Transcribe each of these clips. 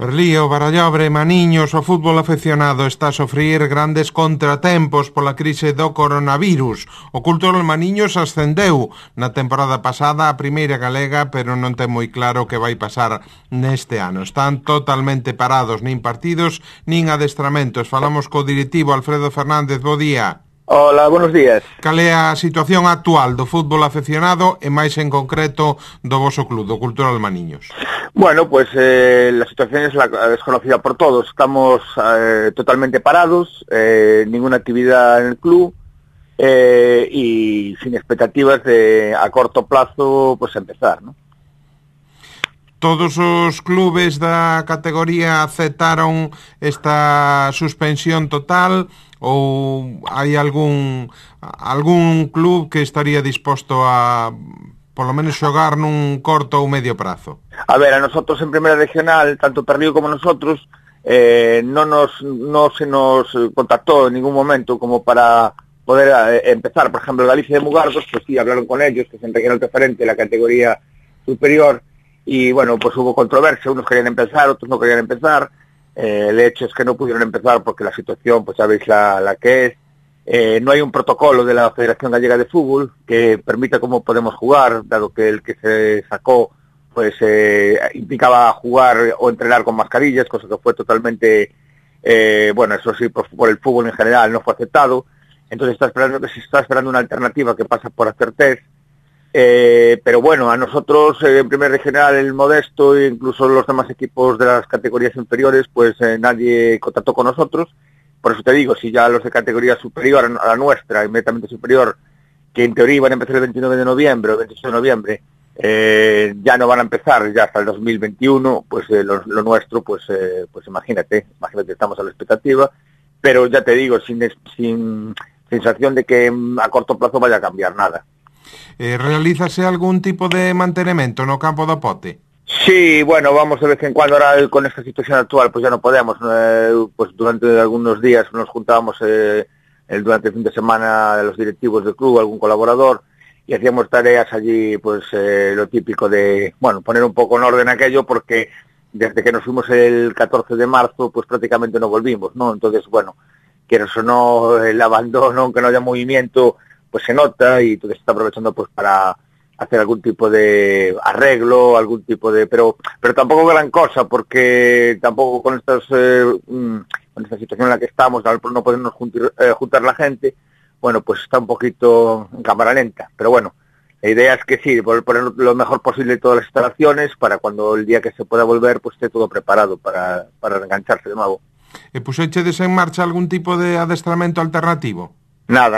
Río, Barallobre, Maniños, o fútbol afeccionado está a sofrir grandes contratempos pola crise do coronavirus. O Cultural Maniños ascendeu na temporada pasada a primeira galega, pero non ten moi claro que vai pasar neste ano. Están totalmente parados, nin partidos, nin adestramentos. Falamos co directivo Alfredo Fernández. Bo día. Hola, buenos días. Cal é a situación actual do fútbol afeccionado e máis en concreto do voso club, do Cultural Maniños? Bueno, pues la situación es la desconocida por todos. Estamos totalmente parados, ninguna actividad en el club y sin expectativas de a corto plazo pues empezar, ¿no? Todos os clubes da categoría aceptaron esta suspensión total ou hai algún club que estaría disposto a polo menos xogar nun corto ou medio prazo? A ver, a nosotros en Primera Regional, tanto Perrío como nosotros, no se nos contactó en ningún momento como para poder empezar. Por ejemplo, Galicia de Mugardos, pues sí, hablaron con ellos, que se era el referente de la categoría superior, y bueno, pues hubo controversia, unos querían empezar, otros no querían empezar. El hecho es que no pudieron empezar porque la situación, pues sabéis la que es. No hay un protocolo de la Federación Gallega de Fútbol que permita cómo podemos jugar, dado que el que se sacó pues implicaba jugar o entrenar con mascarillas, cosa que fue totalmente, bueno, eso sí, por el fútbol en general no fue aceptado. Entonces se está esperando una alternativa que pasa por hacer test. Pero bueno, a nosotros en Primera Regional, el Modesto e incluso los demás equipos de las categorías inferiores, pues nadie contactó con nosotros. Por eso te digo, si ya los de categoría superior a la nuestra, inmediatamente superior, que en teoría iban a empezar el 29 de noviembre o 28 de noviembre, ya no van a empezar ya hasta el 2021, pues lo nuestro, pues imagínate, estamos a la expectativa, pero ya te digo, sin sensación de que a corto plazo vaya a cambiar nada. Realízase algún tipo de mantenimento no campo do Pote? Sí, bueno, vamos de vez en cuando, ahora con esta situación actual pues ya no podemos, pues durante algunos días nos juntábamos durante el fin de semana de los directivos del club, algún colaborador, y hacíamos tareas allí, pues lo típico de, bueno, poner un poco en orden aquello, porque desde que nos fuimos el 14 de marzo pues prácticamente no volvimos, ¿no? Entonces, bueno, quieras o no, el abandono, aunque no haya movimiento, pues se nota, y entonces se está aprovechando pues para hacer algún tipo de arreglo, algún tipo de... Pero tampoco gran cosa, porque tampoco con esta situación en la que estamos, no podemos juntar la gente, bueno, pues está un poquito en cámara lenta. Pero bueno, la idea es que sí, poner lo mejor posible todas las instalaciones para cuando el día que se pueda volver, pues esté todo preparado para engancharse de nuevo. Puxechedes en marcha algún tipo de adestramento alternativo? Nada.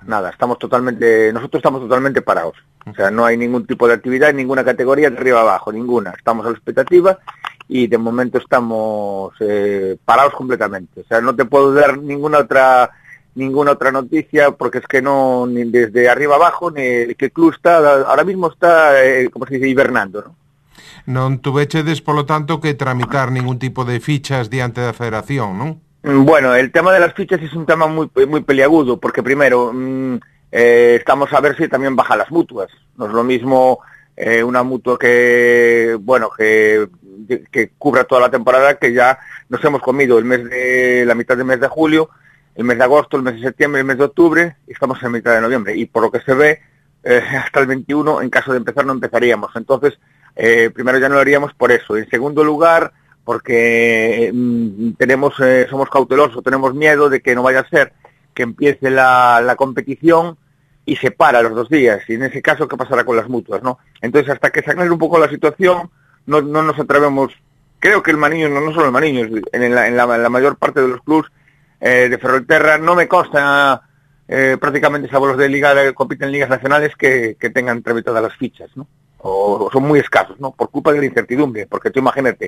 Nosotros estamos totalmente parados. O sea, no hay ningún tipo de actividad en ninguna categoría de arriba abajo, ninguna. Estamos a la expectativa y de momento estamos parados completamente. O sea, no te puedo dar ninguna otra noticia porque es que no, ni desde arriba abajo, ni que el club ahora mismo está, como se dice, hibernando, ¿no? Non tuvechedes, polo tanto, que tramitar ningún tipo de fichas diante da federación, non? Bueno, el tema de las fichas es un tema muy peliagudo, porque primero estamos a ver si también bajan las mutuas. No es lo mismo una mutua que cubra toda la temporada, que ya nos hemos comido la mitad del mes de julio, el mes de agosto, el mes de septiembre, el mes de octubre, y estamos en mitad de noviembre. Y por lo que se ve, hasta el 21, en caso de empezar, no empezaríamos. Entonces, primero ya no lo haríamos por eso. En segundo lugar, porque somos cautelosos, tenemos miedo de que no vaya a ser que empiece la competición y se para los 2 días, y en ese caso, ¿qué pasará con las mutuas, no? Entonces, hasta que se aclare un poco la situación, no nos atrevemos. Creo que el Maniños, no solo el Maniños, en la mayor parte de los clubs de Ferrolterra, no me consta prácticamente, salvo los de liga que compiten en ligas nacionales, que tengan tramitadas las fichas, ¿no? O son muy escasos, ¿no? Por culpa de la incertidumbre, porque tú imagínate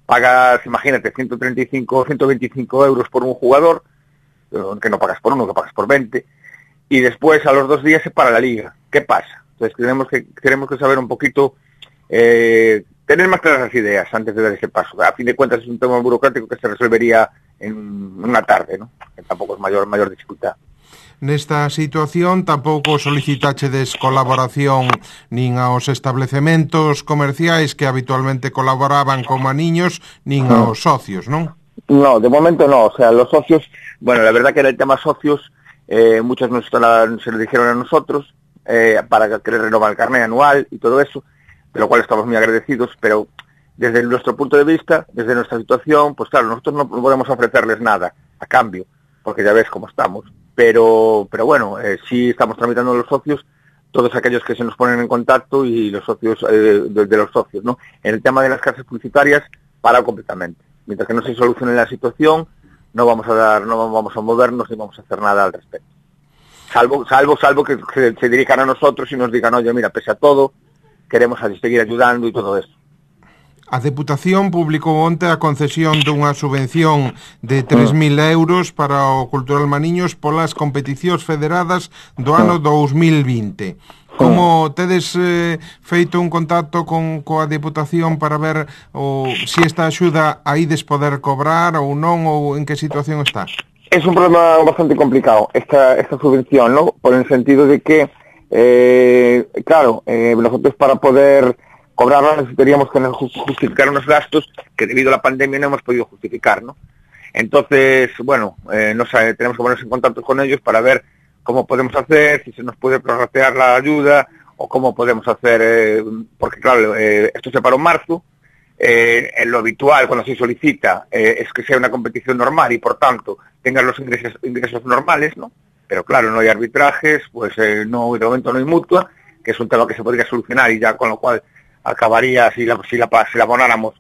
135 o 125 euros por un jugador, que no pagas por uno, que pagas por 20, y después a los 2 días se para la liga. ¿Qué pasa? Entonces tenemos que saber un poquito, tener más claras las ideas antes de dar ese paso. A fin de cuentas es un tema burocrático que se resolvería en una tarde, ¿no? Que tampoco es mayor dificultad. nesta situación tampouco solicitachedes colaboración nin aos establecementos comerciais que habitualmente colaboraban con Maniños, nin aos socios, non? No, de momento no. O sea, los socios, bueno, la verdad que era el tema socios, muchos se lo dijeron a nosotros para querer renovar el carnet anual y todo eso, de lo cual estamos muy agradecidos, pero desde nuestro punto de vista, desde nuestra situación, pues claro, nosotros no podemos ofrecerles nada a cambio, porque ya ves cómo estamos. Pero bueno, sí estamos tramitando los socios, todos aquellos que se nos ponen en contacto y los socios de los socios, ¿no? En el tema de las casas publicitarias, parado completamente. Mientras que no se solucione la situación, no vamos a movernos ni vamos a hacer nada al respecto. Salvo que se dirijan a nosotros y nos digan, oye, mira, pese a todo, queremos seguir ayudando y todo eso. A Deputación publicou onte a concesión dunha subvención de 3.000 euros para o Cultural Maniños polas competicións federadas do ano 2020. Como tedes feito un contacto coa Deputación para ver se esta axuda aides poder cobrar ou non, ou en que situación está? Es un problema bastante complicado esta subvención, ¿no? Por el sentido de que, claro, nosotros para poder cobrarla necesitaríamos que justificar unos gastos que debido a la pandemia no hemos podido justificar, ¿no? Entonces, bueno, tenemos que ponernos en contacto con ellos para ver cómo podemos hacer, si se nos puede prorratear la ayuda o cómo podemos hacer, porque claro, esto se paró en marzo, lo habitual cuando se solicita es que sea una competición normal y por tanto tengan los ingresos normales, ¿no? Pero claro, no hay arbitrajes, pues no, de momento no hay mutua, que es un tema que se podría solucionar y ya con lo cual acabaría, si la abonáramos,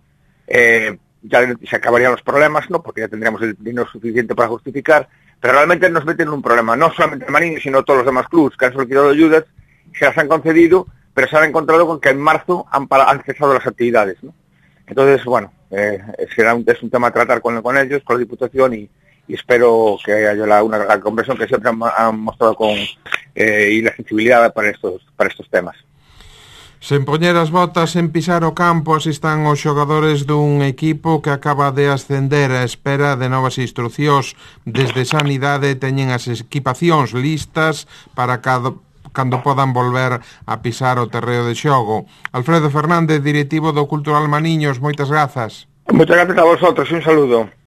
ya se acabarían los problemas, ¿no? Porque ya tendríamos el dinero suficiente para justificar, pero realmente nos meten en un problema, no solamente Maniños, sino todos los demás clubes que han solicitado ayudas, se las han concedido, pero se han encontrado con que en marzo han cesado las actividades, ¿no? Entonces, bueno, es un tema a tratar con ellos, con la Diputación y espero que haya una conversión que siempre han mostrado y la sensibilidad para estos temas. Sen poñer as botas en pisar o campo, así están os xogadores dun equipo que acaba de ascender á espera de novas instruccións. Desde Sanidade teñen as equipacións listas para cando podan volver a pisar o terreo de xogo. Alfredo Fernández, directivo do Cultural Maniños, moitas grazas. Moitas grazas a vosotros, un saludo.